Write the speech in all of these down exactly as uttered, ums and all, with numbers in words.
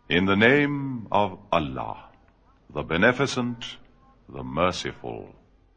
In the name of Allah, the Beneficent, the Merciful.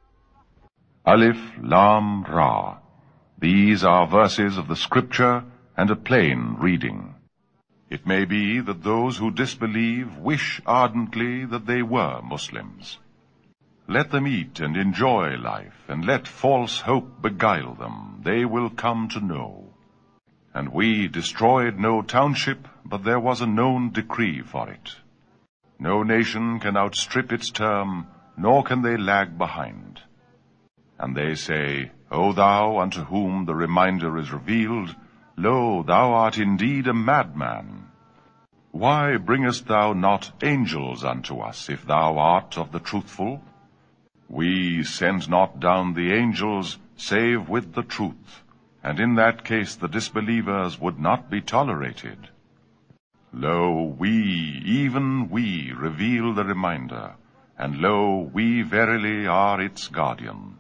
Alif Lam Ra. These are verses of the Scripture and a plain reading. It may be that those who disbelieve wish ardently that they were Muslims. Let them eat and enjoy life, and let false hope beguile them. They will come to know. And we destroyed no township, but there was a known decree for it. No nation can outstrip its term, nor can they lag behind. And they say, O thou unto whom the reminder is revealed, lo, thou art indeed a madman. Why bringest thou not angels unto us, if thou art of the truthful? We send not down the angels, save with the truth, and in that case the disbelievers would not be tolerated. Lo, we, even we, reveal the reminder, and lo, we verily are its guardian.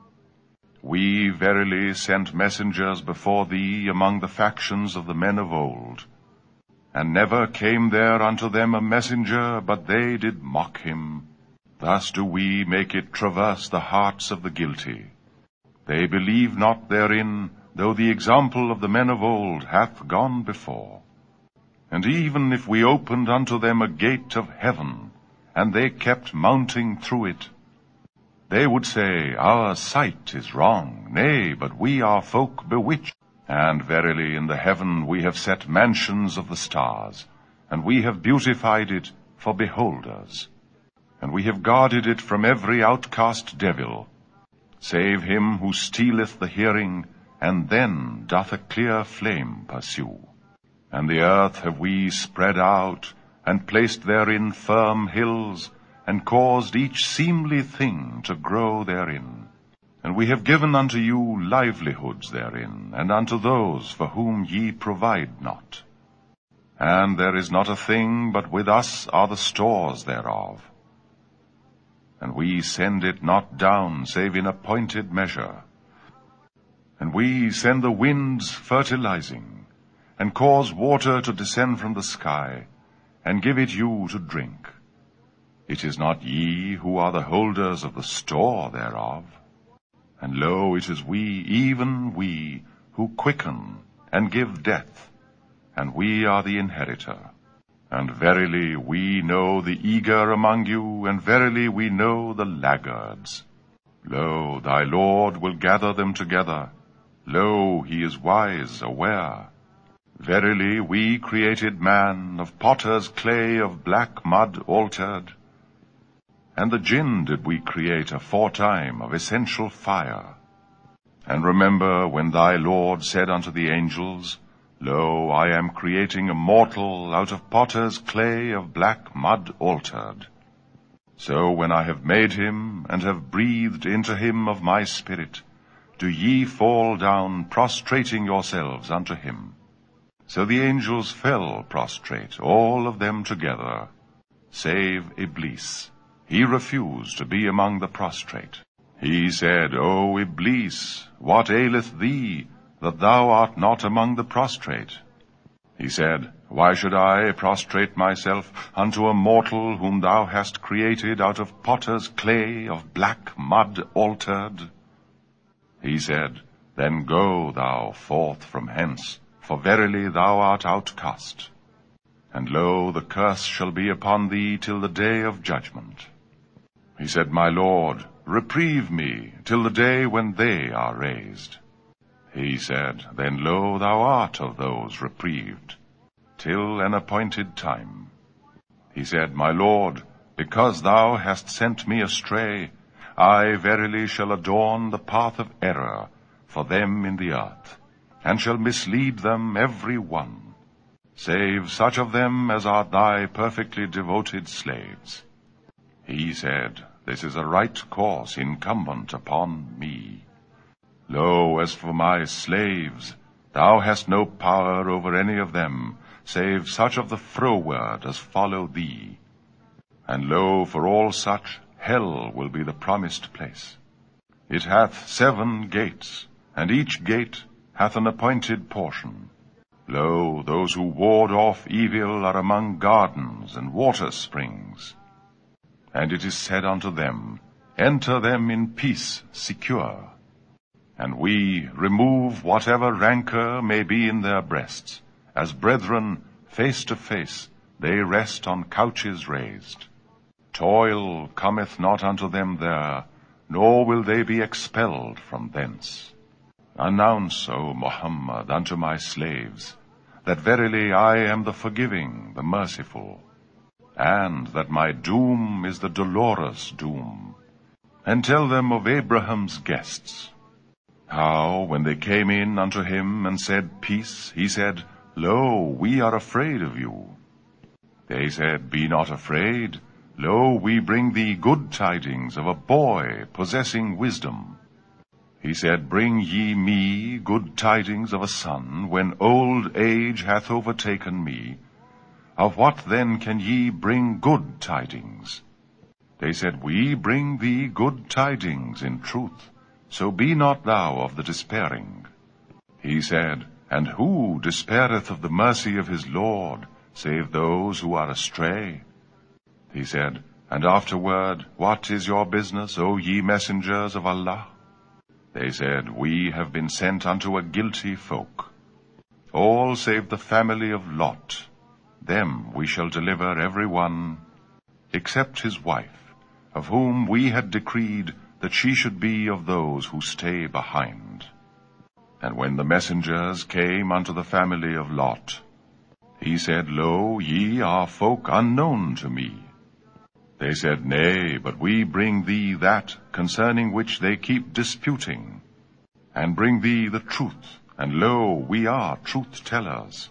We verily sent messengers before thee among the factions of the men of old. And never came there unto them a messenger, but they did mock him. Thus do we make it traverse the hearts of the guilty. They believe not therein, though the example of the men of old hath gone before. And even if we opened unto them a gate of heaven, and they kept mounting through it, they would say, Our sight is wrong, nay, but we are folk bewitched. And verily in the heaven we have set mansions of the stars, and we have beautified it for beholders. And we have guarded it from every outcast devil, save him who stealeth the hearing, and then doth a clear flame pursue. And the earth have we spread out, and placed therein firm hills, and caused each seemly thing to grow therein. And we have given unto you livelihoods therein, and unto those for whom ye provide not. And there is not a thing but with us are the stores thereof. And we send it not down, save in appointed measure. And we send the winds fertilizing, and cause water to descend from the sky, and give it you to drink. It is not ye who are the holders of the store thereof. And lo, it is we, even we, who quicken and give death, and we are the inheritor. And verily we know the eager among you, and verily we know the laggards. Lo, thy Lord will gather them together. Lo, he is wise, aware. Verily we created man of potter's clay, of black mud altered. And the jinn did we create aforetime of essential fire. And remember when thy Lord said unto the angels, Lo, I am creating a mortal out of potter's clay, of black mud altered. So when I have made him, and have breathed into him of my spirit, do ye fall down, prostrating yourselves unto him. So the angels fell prostrate, all of them together, save Iblis. He refused to be among the prostrate. He said, O Iblis, what aileth thee, that thou art not among the prostrate? He said, Why should I prostrate myself unto a mortal whom thou hast created out of potter's clay, of black mud altered? He said, Then go thou forth from hence, for verily thou art outcast. And lo, the curse shall be upon thee till the day of judgment. He said, My Lord, reprieve me till the day when they are raised. He said, Then lo, thou art of those reprieved, till an appointed time. He said, My Lord, because thou hast sent me astray, I verily shall adorn the path of error for them in the earth, and shall mislead them every one, save such of them as are thy perfectly devoted slaves. He said, This is a right course incumbent upon me. Lo, as for my slaves, thou hast no power over any of them, save such of the froward as follow thee. And lo, for all such, hell will be the promised place. It hath seven gates, and each gate hath an appointed portion. Lo, those who ward off evil are among gardens and water springs. And it is said unto them, Enter them in peace secure. And we remove whatever rancor may be in their breasts. As brethren, face to face, they rest on couches raised. Toil cometh not unto them there, nor will they be expelled from thence. Announce, O Muhammad, unto my slaves, that verily I am the forgiving, the merciful, and that my doom is the dolorous doom. And tell them of Abraham's guests, how, when they came in unto him and said, Peace, he said, Lo, we are afraid of you. They said, Be not afraid. Lo, we bring thee good tidings of a boy possessing wisdom. He said, Bring ye me good tidings of a son, when old age hath overtaken me. Of what then can ye bring good tidings? They said, We bring thee good tidings in truth, so be not thou of the despairing. He said, And who despaireth of the mercy of his Lord, save those who are astray? He said, And afterward, What is your business, O ye messengers of Allah? They said, We have been sent unto a guilty folk, all save the family of Lot. Them we shall deliver every one, except his wife, of whom we had decreed that she should be of those who stay behind. And when the messengers came unto the family of Lot, he said, Lo, ye are folk unknown to me. They said, Nay, but we bring thee that concerning which they keep disputing, and bring thee the truth, and lo, we are truth-tellers.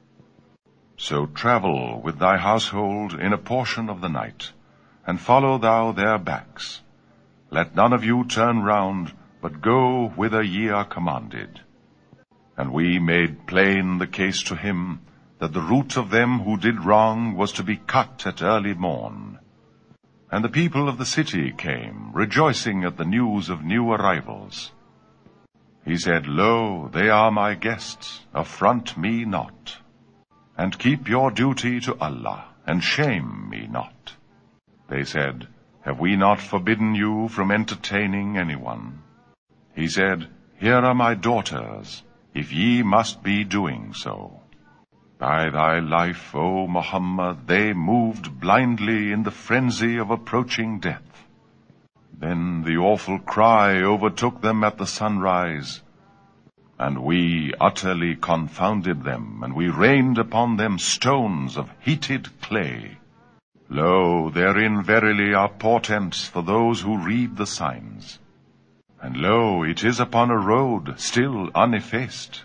So travel with thy household in a portion of the night, and follow thou their backs. Let none of you turn round, but go whither ye are commanded. And we made plain the case to him, that the root of them who did wrong was to be cut at early morn. And the people of the city came, rejoicing at the news of new arrivals. He said, Lo, they are my guests, affront me not. And keep your duty to Allah, and shame me not. They said, Have we not forbidden you from entertaining anyone? He said, Here are my daughters, if ye must be doing so. By thy life, O Muhammad, they moved blindly in the frenzy of approaching death. Then the awful cry overtook them at the sunrise, and we utterly confounded them, and we rained upon them stones of heated clay. Lo, therein verily are portents for those who read the signs. And lo, it is upon a road still uneffaced.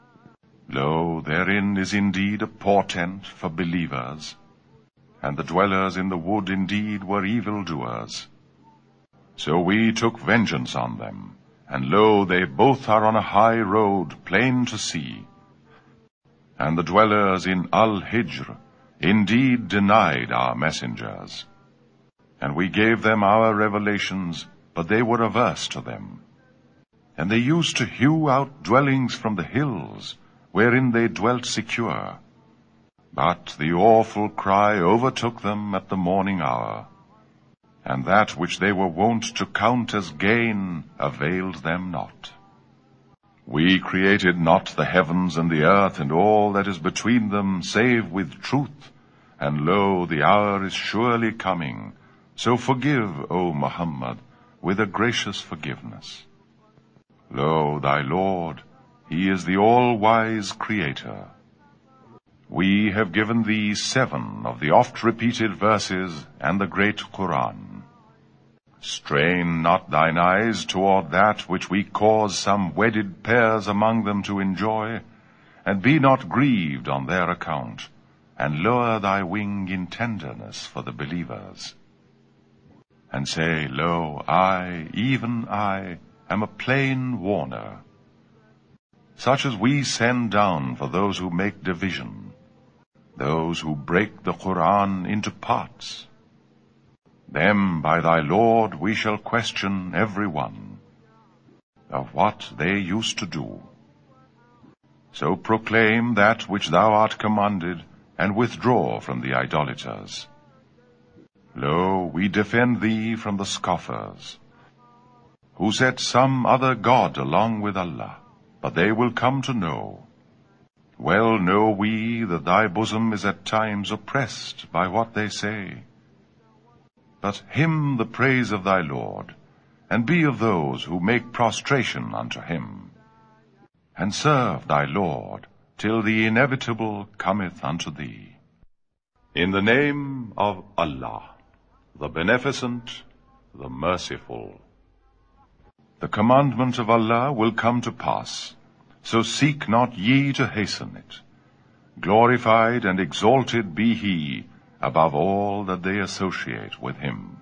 Lo, therein is indeed a portent for believers, and the dwellers in the wood indeed were evildoers. So we took vengeance on them, and lo, they both are on a high road, plain to see. And the dwellers in Al-Hijr indeed denied our messengers. And we gave them our revelations, but they were averse to them. And they used to hew out dwellings from the hills, wherein they dwelt secure. But the awful cry overtook them at the morning hour, and that which they were wont to count as gain availed them not. We created not the heavens and the earth and all that is between them, save with truth, and lo, the hour is surely coming. So forgive, O Muhammad, with a gracious forgiveness. Lo, thy Lord, He is the all-wise Creator. We have given thee seven of the oft-repeated verses and the great Quran. Strain not thine eyes toward that which we cause some wedded pairs among them to enjoy, and be not grieved on their account, and lower thy wing in tenderness for the believers. And say, Lo, I, even I, am a plain warner, such as we send down for those who make division, those who break the Quran into parts. Them by thy Lord we shall question every one of what they used to do. So proclaim that which thou art commanded, and withdraw from the idolaters. Lo, we defend thee from the scoffers, who set some other god along with Allah, but they will come to know. Well know we that thy bosom is at times oppressed by what they say. But hymn the praise of thy Lord, and be of those who make prostration unto him, and serve thy Lord till the inevitable cometh unto thee. In the name of Allah, the Beneficent, the Merciful. The commandment of Allah will come to pass, so seek not ye to hasten it. Glorified and exalted be he above all that they associate with him.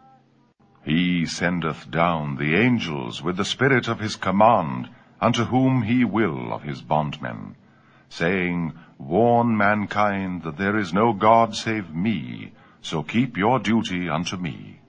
He sendeth down the angels with the spirit of his command unto whom he will of his bondmen, saying, Warn mankind that there is no God save me, so keep your duty unto me.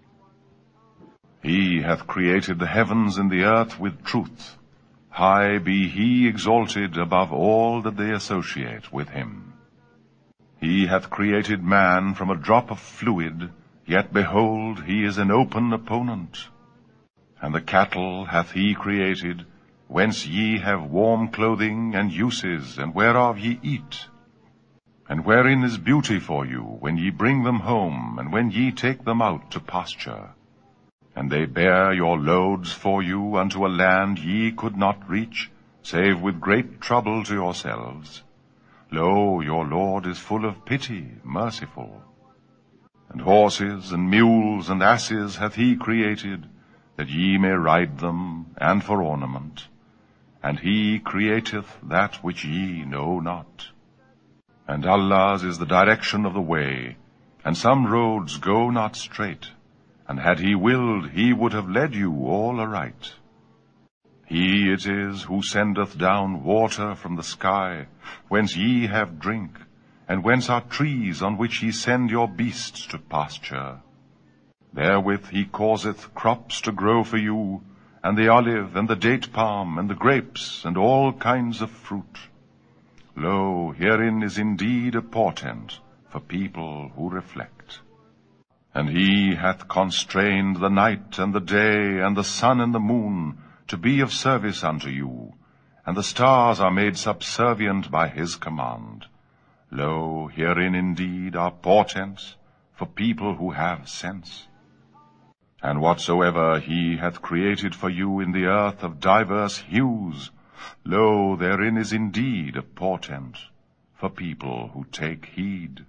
He hath created the heavens and the earth with truth. High be he exalted above all that they associate with him. He hath created man from a drop of fluid, yet behold, he is an open opponent. And the cattle hath he created, whence ye have warm clothing and uses, and whereof ye eat. And wherein is beauty for you, when ye bring them home, and when ye take them out to pasture. And they bear your loads for you unto a land ye could not reach, save with great trouble to yourselves. Lo, your Lord is full of pity, merciful. And horses and mules and asses hath he created, that ye may ride them, and for ornament. And he createth that which ye know not. And Allah's is the direction of the way, and some roads go not straight. And had he willed, he would have led you all aright. He it is who sendeth down water from the sky, whence ye have drink, and whence are trees on which ye send your beasts to pasture. Therewith he causeth crops to grow for you, and the olive, and the date palm, and the grapes, and all kinds of fruit. Lo, herein is indeed a portent for people who reflect. And he hath constrained the night and the day, and the sun and the moon, to be of service unto you, and the stars are made subservient by his command. Lo, herein indeed are portents for people who have sense. And whatsoever he hath created for you in the earth of divers hues, lo, therein is indeed a portent for people who take heed.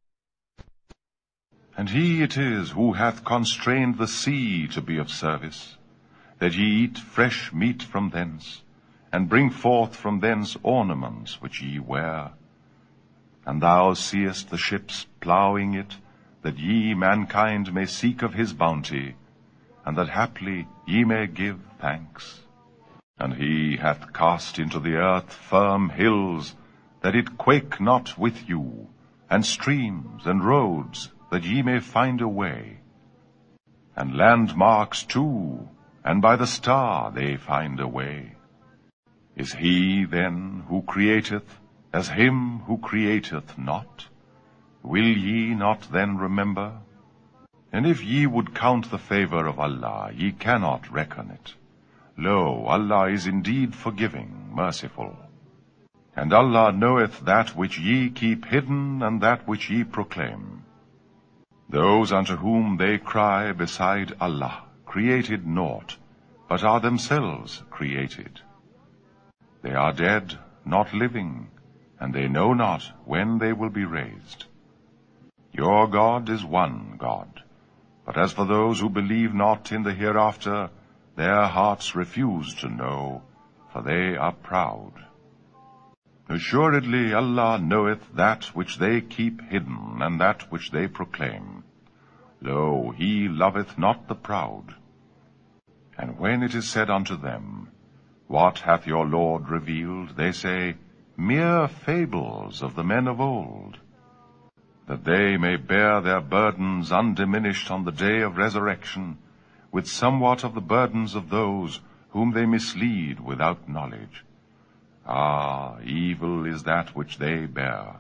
And he it is who hath constrained the sea to be of service, that ye eat fresh meat from thence, and bring forth from thence ornaments which ye wear. And thou seest the ships ploughing it, that ye mankind may seek of his bounty, and that haply ye may give thanks. And he hath cast into the earth firm hills, that it quake not with you, and streams and roads, that ye may find a way. And landmarks too, and by the star they find a way. Is he then who createth as him who createth not? Will ye not then remember? And if ye would count the favor of Allah, ye cannot reckon it. Lo, Allah is indeed forgiving, merciful. And Allah knoweth that which ye keep hidden, and that which ye proclaim. Those unto whom they cry beside Allah created naught, but are themselves created. They are dead, not living, and they know not when they will be raised. Your God is one God, but as for those who believe not in the hereafter, their hearts refuse to know, for they are proud. Assuredly Allah knoweth that which they keep hidden, and that which they proclaim. Lo, he loveth not the proud. And when it is said unto them, What hath your Lord revealed? They say, Mere fables of the men of old, that they may bear their burdens undiminished on the day of resurrection, with somewhat of the burdens of those whom they mislead without knowledge. Ah, evil is that which they bear.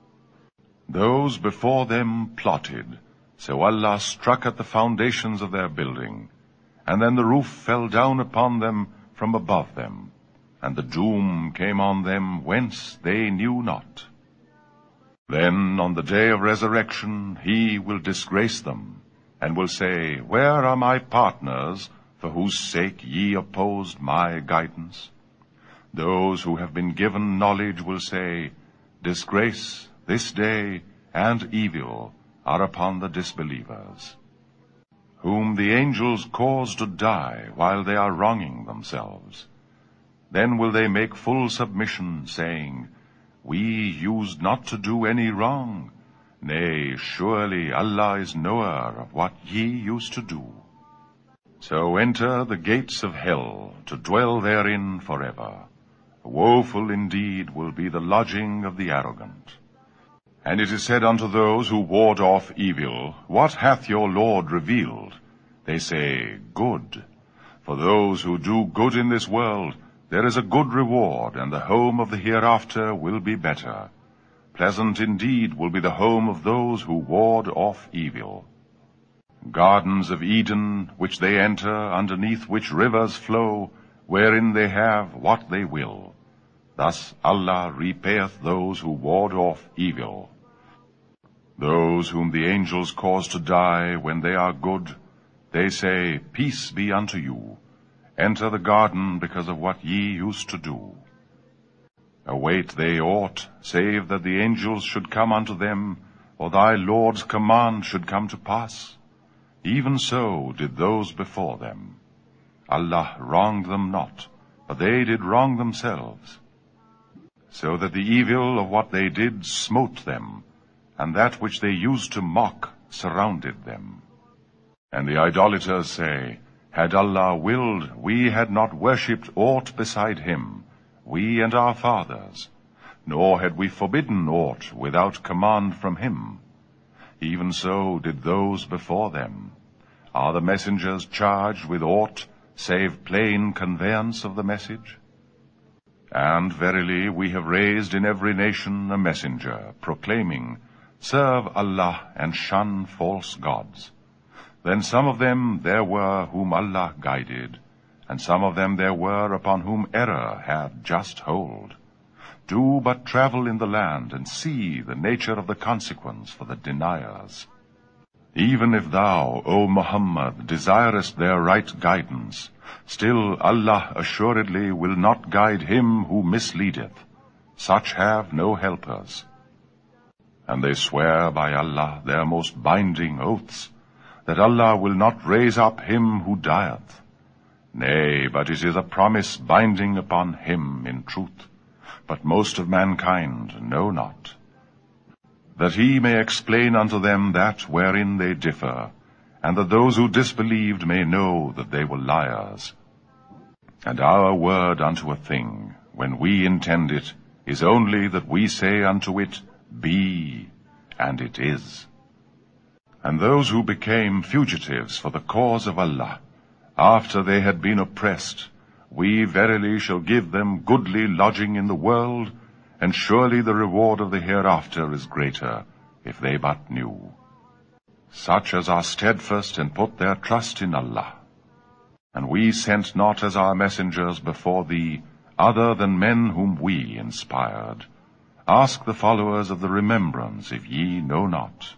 Those before them plotted, so Allah struck at the foundations of their building, and then the roof fell down upon them from above them, and the doom came on them whence they knew not. Then on the day of resurrection he will disgrace them, and will say, Where are my partners, for whose sake ye opposed my guidance? Those who have been given knowledge will say, Disgrace, this day, and evil are upon the disbelievers, whom the angels cause to die while they are wronging themselves. Then will they make full submission, saying, We used not to do any wrong. Nay, surely Allah is knower of what ye used to do. So enter the gates of hell, to dwell therein forever. Woeful indeed will be the lodging of the arrogant. And it is said unto those who ward off evil, What hath your Lord revealed? They say, Good. For those who do good in this world, there is a good reward, and the home of the hereafter will be better. Pleasant indeed will be the home of those who ward off evil. Gardens of Eden, which they enter, underneath which rivers flow, wherein they have what they will. Thus Allah repayeth those who ward off evil. Those whom the angels cause to die when they are good, they say, Peace be unto you. Enter the garden because of what ye used to do. Await they aught, save that the angels should come unto them, or thy Lord's command should come to pass? Even so did those before them. Allah wronged them not, but they did wrong themselves. So that the evil of what they did smote them, and that which they used to mock surrounded them. And the idolaters say, Had Allah willed, we had not worshipped aught beside him, we and our fathers, nor had we forbidden aught without command from him. Even so did those before them. Are the messengers charged with aught, save plain conveyance of the message? And verily we have raised in every nation a messenger, proclaiming, Serve Allah and shun false gods. Then some of them there were whom Allah guided, and some of them there were upon whom error had just hold. Do but travel in the land, and see the nature of the consequence for the deniers. Even if thou, O Muhammad, desirest their right guidance, still Allah assuredly will not guide him who misleadeth. Such have no helpers. And they swear by Allah their most binding oaths, that Allah will not raise up him who dieth. Nay, but it is a promise binding upon him in truth, but most of mankind know not. That he may explain unto them that wherein they differ, and that those who disbelieved may know that they were liars. And our word unto a thing, when we intend it, is only that we say unto it, Be, and it is. And those who became fugitives for the cause of Allah, after they had been oppressed, we verily shall give them goodly lodging in the world, and surely the reward of the hereafter is greater, if they but knew. Such as are steadfast and put their trust in Allah. And we sent not as our messengers before thee, other than men whom we inspired. Ask the followers of the remembrance, if ye know not.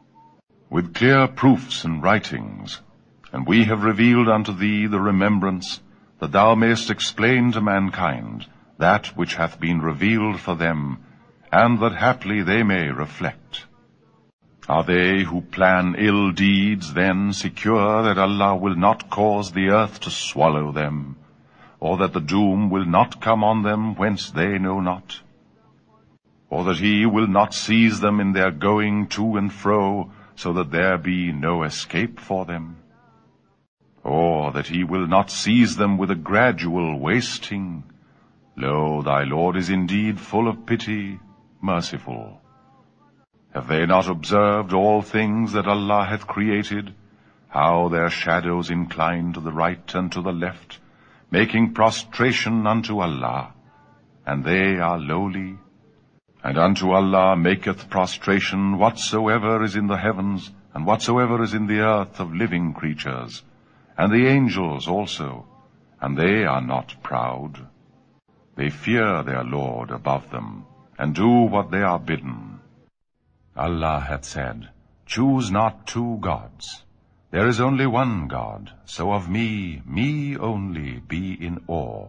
With clear proofs and writings, and we have revealed unto thee the remembrance, that thou mayest explain to mankind that which hath been revealed for them, and that haply they may reflect. Are they who plan ill deeds then secure that Allah will not cause the earth to swallow them, or that the doom will not come on them whence they know not? Or that he will not seize them in their going to and fro, so that there be no escape for them? Or that he will not seize them with a gradual wasting? Lo, thy Lord is indeed full of pity, merciful. Have they not observed all things that Allah hath created, how their shadows incline to the right and to the left, making prostration unto Allah? and they are lowly. And unto Allah maketh prostration whatsoever is in the heavens, and whatsoever is in the earth of living creatures, and the angels also, and they are not proud. They fear their Lord above them, and do what they are bidden. Allah hath said, Choose not two gods. There is only one God, so of me, me only, be in awe.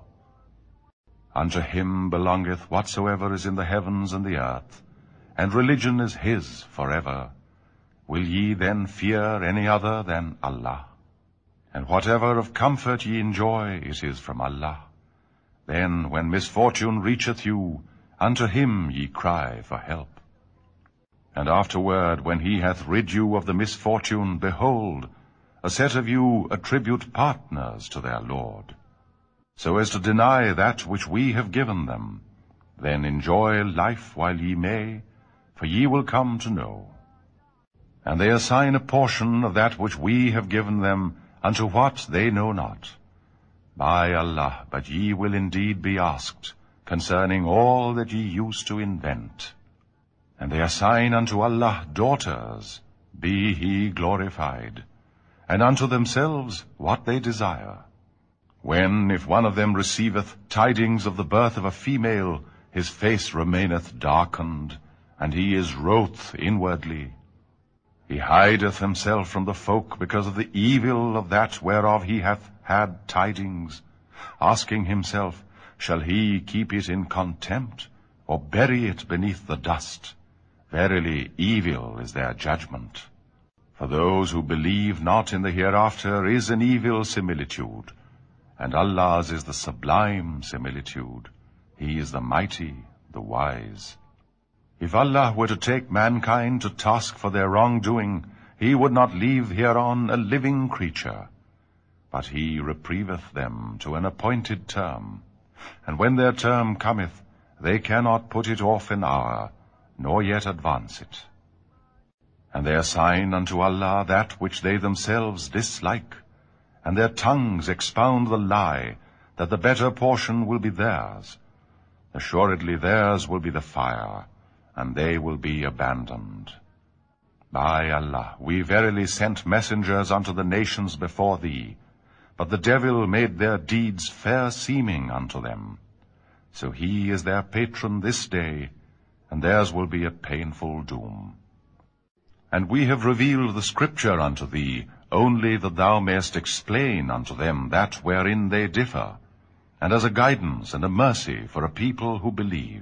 Unto him belongeth whatsoever is in the heavens and the earth, and religion is his forever. Will ye then fear any other than Allah? And whatever of comfort ye enjoy, it is from Allah. Then, when misfortune reacheth you, unto him ye cry for help. And afterward, when he hath rid you of the misfortune, behold, a set of you attribute partners to their Lord, so as to deny that which we have given them. Then enjoy life while ye may, for ye will come to know. And they assign a portion of that which we have given them unto what they know not. By Allah, but ye will indeed be asked concerning all that ye used to invent. And they assign unto Allah daughters, be he glorified, and unto themselves what they desire. When, if one of them receiveth tidings of the birth of a female, his face remaineth darkened, and he is wroth inwardly. He hideth himself from the folk because of the evil of that whereof he hath had tidings, asking himself, shall he keep it in contempt, or bury it beneath the dust? Verily, evil is their judgment. For those who believe not in the hereafter is an evil similitude, and Allah's is the sublime similitude. He is the mighty, the wise. If Allah were to take mankind to task for their wrongdoing, he would not leave hereon a living creature. But he reprieveth them to an appointed term, and when their term cometh, they cannot put it off an hour, nor yet advance it. And they assign unto Allah that which they themselves dislike, and their tongues expound the lie, that the better portion will be theirs. Assuredly theirs will be the fire, and they will be abandoned. By Allah, we verily sent messengers unto the nations before thee, but the devil made their deeds fair seeming unto them. So he is their patron this day, and theirs will be a painful doom. And we have revealed the Scripture unto thee, only that thou mayest explain unto them that wherein they differ, and as a guidance and a mercy for a people who believe.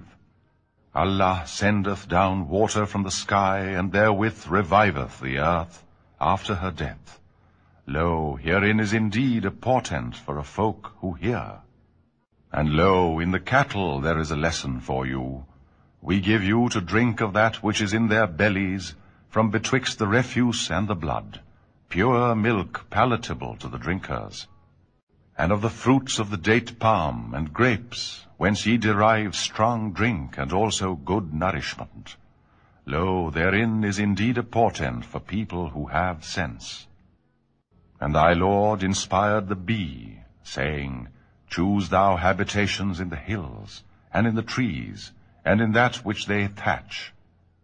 Allah sendeth down water from the sky, and therewith reviveth the earth after her death. Lo, herein is indeed a portent for a folk who hear. And lo, in the cattle there is a lesson for you. We give you to drink of that which is in their bellies, from betwixt the refuse and the blood, pure milk palatable to the drinkers. And of the fruits of the date palm and grapes, whence ye derive strong drink and also good nourishment. Lo, therein is indeed a portent for people who have sense. And thy Lord inspired the bee, saying, Choose thou habitations in the hills, and in the trees, and in that which they thatch.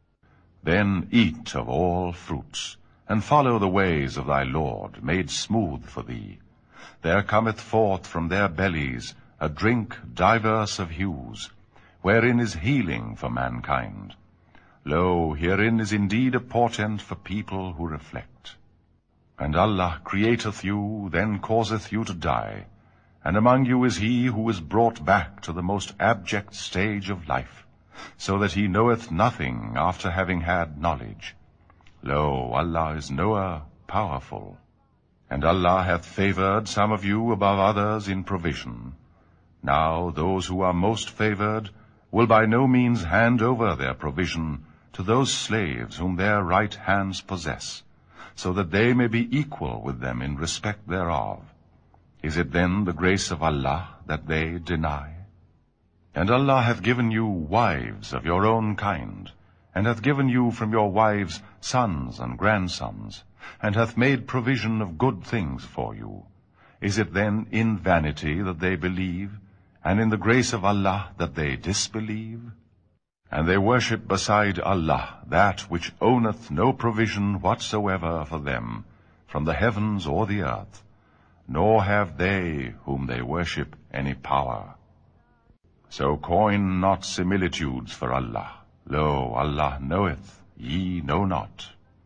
Then eat of all fruits, and follow the ways of thy Lord, made smooth for thee. There cometh forth from their bellies a drink diverse of hues, wherein is healing for mankind. Lo, herein is indeed a portent for people who reflect. And Allah createth you, then causeth you to die, and among you is he who is brought back to the most abject stage of life, so that he knoweth nothing after having had knowledge. Lo, Allah is knower, powerful. And Allah hath favored some of you above others in provision. Now those who are most favored will by no means hand over their provision to those slaves whom their right hands possess, so that they may be equal with them in respect thereof. Is it then the grace of Allah that they deny? And Allah hath given you wives of your own kind, and hath given you from your wives sons and grandsons, and hath made provision of good things for you. Is it then in vanity that they believe, and in the grace of Allah that they disbelieve? And they worship beside Allah that which owneth no provision whatsoever for them from the heavens or the earth, nor have they whom they worship any power. So coin not similitudes for Allah. Lo, Allah knoweth, ye know not.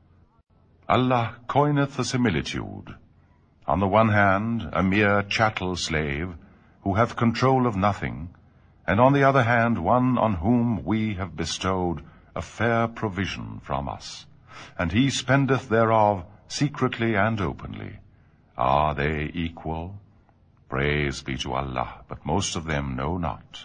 Allah coineth a similitude. On the one hand, a mere chattel slave, who hath control of nothing, and on the other hand, one on whom we have bestowed a fair provision from us, and he spendeth thereof secretly and openly. Are they equal? Praise be to Allah, but most of them know not.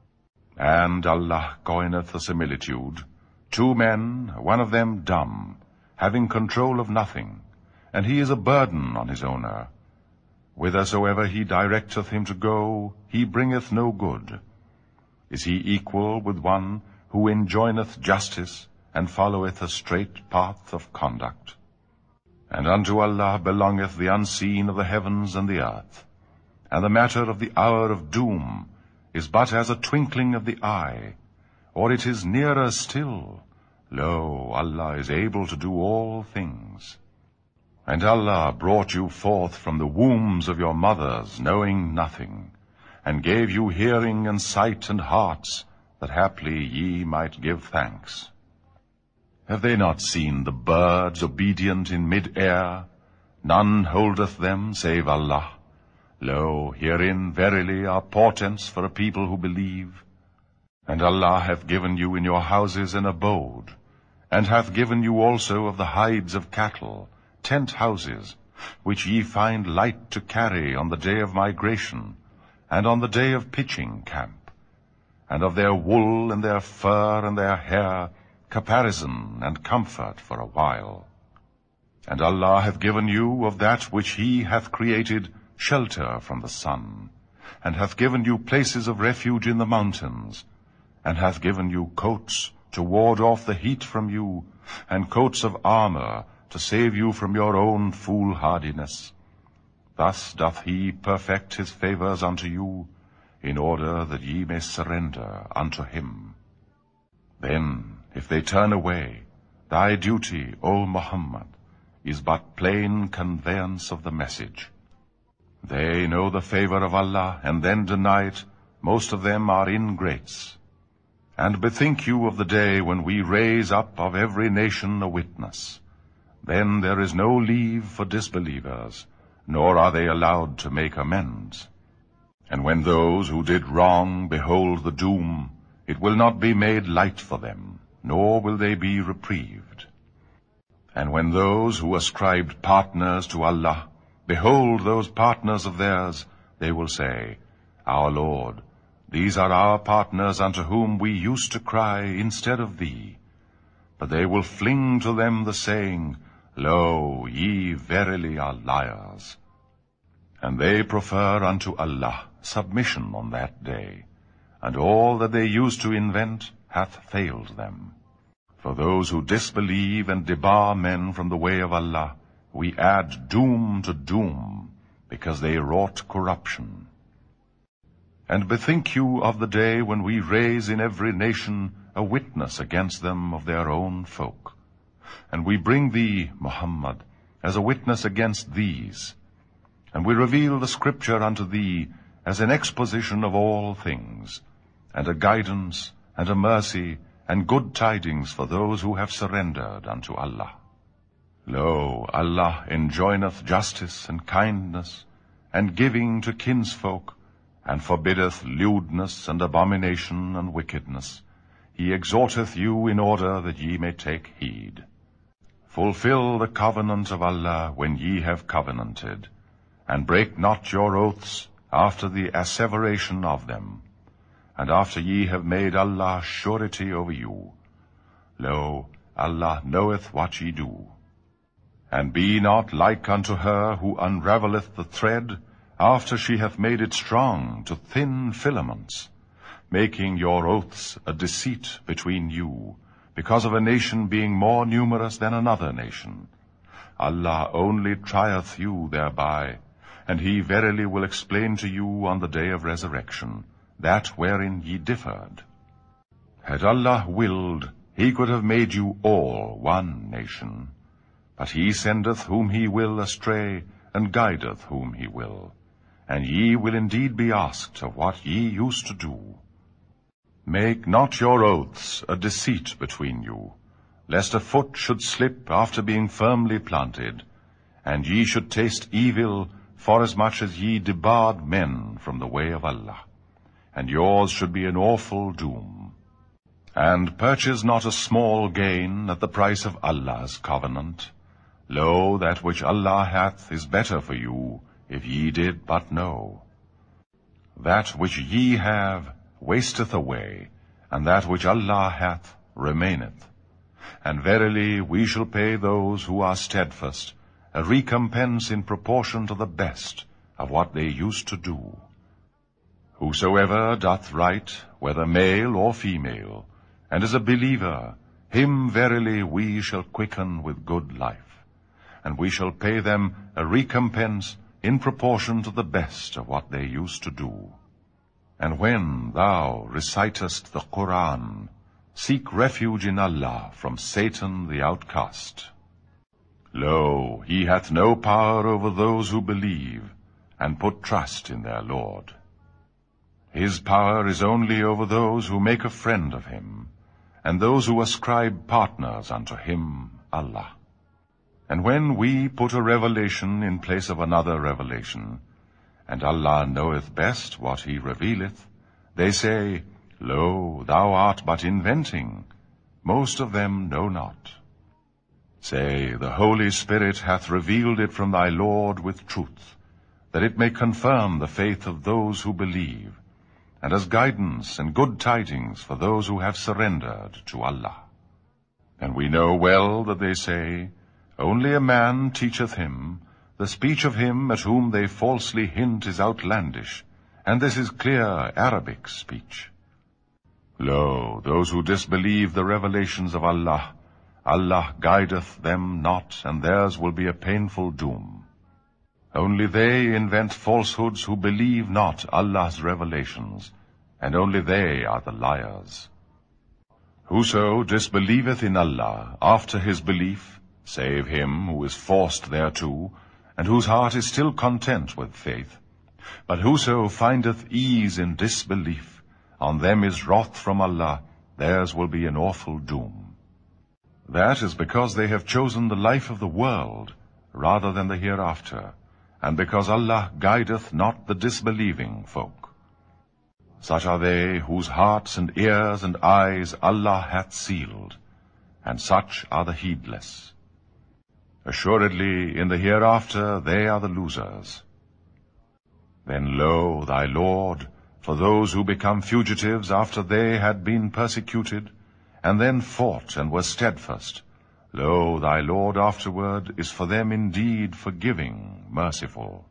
And Allah coineth a similitude. Two men, one of them dumb, having control of nothing, and he is a burden on his owner. Whithersoever he directeth him to go, he bringeth no good. Is he equal with one who enjoineth justice, and followeth a straight path of conduct? And unto Allah belongeth the unseen of the heavens and the earth, and the matter of the hour of doom is but as a twinkling of the eye, or it is nearer still. Lo, Allah is able to do all things. And Allah brought you forth from the wombs of your mothers, knowing nothing, and gave you hearing and sight and hearts, that haply ye might give thanks. Have they not seen the birds obedient in mid-air? None holdeth them save Allah. Lo, herein verily are portents for a people who believe. And Allah hath given you in your houses an abode, and hath given you also of the hides of cattle, tent houses, which ye find light to carry on the day of migration, and on the day of pitching camp, and of their wool and their fur and their hair, caparison and comfort for a while. And Allah hath given you of that which he hath created shelter from the sun, and hath given you places of refuge in the mountains, and hath given you coats to ward off the heat from you, and coats of armor to save you from your own foolhardiness. Thus doth he perfect his favors unto you, in order that ye may surrender unto him. Then, if they turn away, thy duty, O Muhammad, is but plain conveyance of the message. They know the favor of Allah, and then deny it. Most of them are ingrates. And bethink you of the day when we raise up of every nation a witness. Then there is no leave for disbelievers, nor are they allowed to make amends. And when those who did wrong behold the doom, it will not be made light for them, nor will they be reprieved. And when those who ascribed partners to Allah behold those partners of theirs, they will say, Our Lord, these are our partners unto whom we used to cry instead of thee. But they will fling to them the saying, Lo, ye verily are liars. And they prefer unto Allah submission on that day, and all that they used to invent hath failed them. For those who disbelieve and debar men from the way of Allah, we add doom to doom, because they wrought corruption. And bethink you of the day when we raise in every nation a witness against them of their own folk. And we bring thee, Muhammad, as a witness against these. And we reveal the scripture unto thee as an exposition of all things, and a guidance, and a mercy, and good tidings for those who have surrendered unto Allah. Lo, Allah enjoineth justice and kindness, and giving to kinsfolk, and forbiddeth lewdness and abomination and wickedness. He exhorteth you in order that ye may take heed. Fulfill the covenant of Allah when ye have covenanted, and break not your oaths after the asseveration of them, and after ye have made Allah surety over you. Lo, Allah knoweth what ye do. And be not like unto her who unravelleth the thread, after she hath made it strong to thin filaments, making your oaths a deceit between you, because of a nation being more numerous than another nation. Allah only trieth you thereby, and he verily will explain to you on the day of resurrection that wherein ye differed. Had Allah willed, he could have made you all one nation. But he sendeth whom he will astray, and guideth whom he will. And ye will indeed be asked of what ye used to do. Make not your oaths a deceit between you, lest a foot should slip after being firmly planted, and ye should taste evil, forasmuch as ye debarred men from the way of Allah, and yours should be an awful doom. And purchase not a small gain at the price of Allah's covenant. Lo, that which Allah hath is better for you, if ye did but know. That which ye have wasteth away, and that which Allah hath remaineth. And verily we shall pay those who are steadfast a recompense in proportion to the best of what they used to do. Whosoever doth right, whether male or female, and is a believer, him verily we shall quicken with good life, and we shall pay them a recompense in proportion to the best of what they used to do. And when thou recitest the Qur'an, seek refuge in Allah from Satan the outcast. Lo, he hath no power over those who believe, and put trust in their Lord. His power is only over those who make a friend of him, and those who ascribe partners unto him, Allah. And when we put a revelation in place of another revelation, and Allah knoweth best what he revealeth, they say, Lo, thou art but inventing. Most of them know not. Say, the Holy Spirit hath revealed it from thy Lord with truth, that it may confirm the faith of those who believe, and as guidance and good tidings for those who have surrendered to Allah. And we know well that they say, Only a man teacheth him, the speech of him at whom they falsely hint is outlandish, and this is clear Arabic speech. Lo, those who disbelieve the revelations of Allah, Allah guideth them not, and theirs will be a painful doom. Only they invent falsehoods who believe not Allah's revelations, and only they are the liars. Whoso disbelieveth in Allah after his belief, save him who is forced thereto, and whose heart is still content with faith. But whoso findeth ease in disbelief, on them is wrath from Allah, theirs will be an awful doom. That is because they have chosen the life of the world rather than the hereafter, and because Allah guideth not the disbelieving folk. Such are they whose hearts and ears and eyes Allah hath sealed, and such are the heedless. Assuredly, in the hereafter they are the losers. Then lo, thy Lord, for those who become fugitives after they had been persecuted, and then fought and were steadfast, lo, thy Lord afterward is for them indeed forgiving, merciful.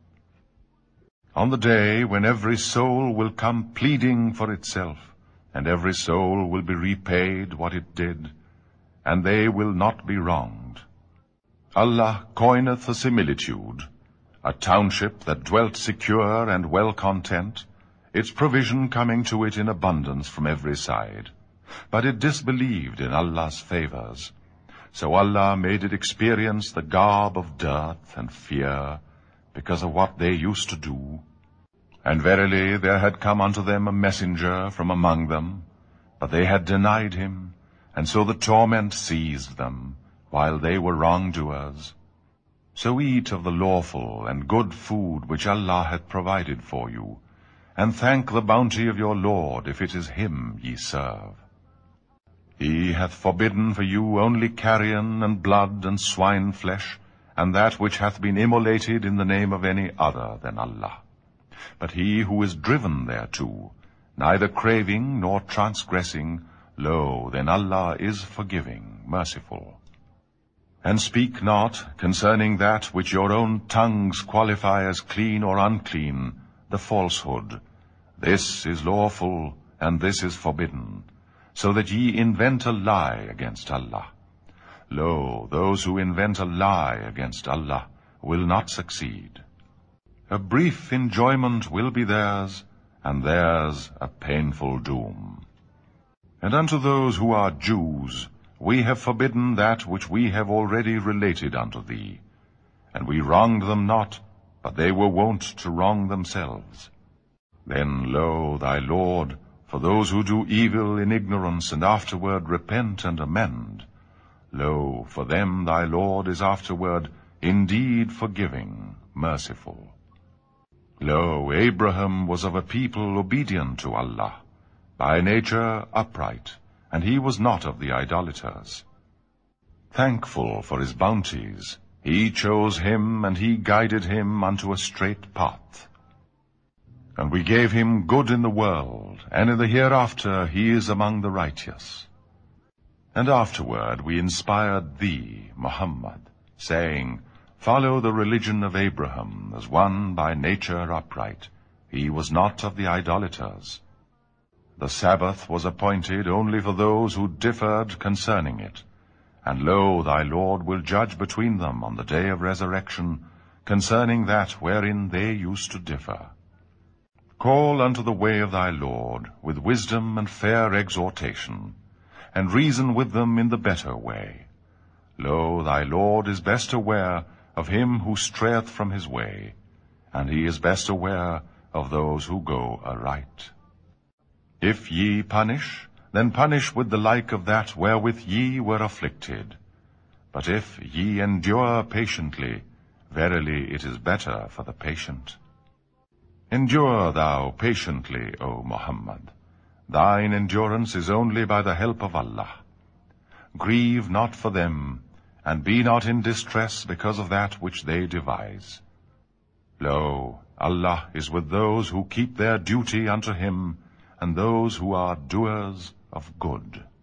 On the day when every soul will come pleading for itself, and every soul will be repaid what it did, and they will not be wronged. Allah coineth a similitude, a township that dwelt secure and well content, its provision coming to it in abundance from every side. But it disbelieved in Allah's favors. So Allah made it experience the garb of dearth and fear, because of what they used to do. And verily there had come unto them a messenger from among them, but they had denied him, and so the torment seized them, while they were wrongdoers. So eat of the lawful and good food which Allah hath provided for you, and thank the bounty of your Lord, if it is him ye serve. He hath forbidden for you only carrion and blood and swine flesh, and that which hath been immolated in the name of any other than Allah. But he who is driven thereto, neither craving nor transgressing, lo, then Allah is forgiving, merciful. And speak not concerning that which your own tongues qualify as clean or unclean, the falsehood. This is lawful, and this is forbidden, so that ye invent a lie against Allah. Lo, those who invent a lie against Allah will not succeed. A brief enjoyment will be theirs, and theirs a painful doom. And unto those who are Jews we have forbidden that which we have already related unto thee. And we wronged them not, but they were wont to wrong themselves. Then, lo, thy Lord, for those who do evil in ignorance, and afterward repent and amend, lo, for them thy Lord is afterward indeed forgiving, merciful. Lo, Abraham was of a people obedient to Allah, by nature upright, and he was not of the idolaters. Thankful for his bounties, he chose him, and he guided him unto a straight path. And we gave him good in the world, and in the hereafter he is among the righteous. And afterward we inspired thee, Muhammad, saying, Follow the religion of Abraham, as one by nature upright. He was not of the idolaters. The Sabbath was appointed only for those who differed concerning it. And lo, thy Lord will judge between them on the day of resurrection, concerning that wherein they used to differ. Call unto the way of thy Lord with wisdom and fair exhortation, and reason with them in the better way. Lo, thy Lord is best aware of him who strayeth from his way, and he is best aware of those who go aright. If ye punish, then punish with the like of that wherewith ye were afflicted. But if ye endure patiently, verily it is better for the patient. Endure thou patiently, O Muhammad. Thine endurance is only by the help of Allah. Grieve not for them, and be not in distress because of that which they devise. Lo, Allah is with those who keep their duty unto him, and those who are doers of good.